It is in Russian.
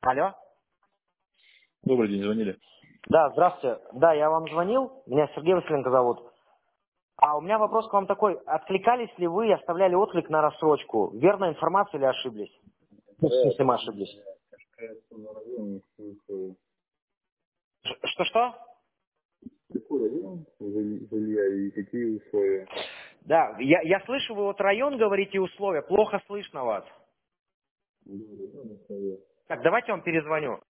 Алло. Добрый день, звонили. Да, здравствуйте. Да, я вам звонил. Меня Сергей Василенко зовут. А у меня вопрос к вам такой. Откликались ли вы и оставляли отклик на рассрочку? Верная информация или ошиблись? Ну, в Да, смысле, мы ошиблись. Что-что? какой район жилья и какие условия? Да, я слышу, вы вот район говорите и условия. Плохо слышно вас. Так, давайте я вам перезвоню.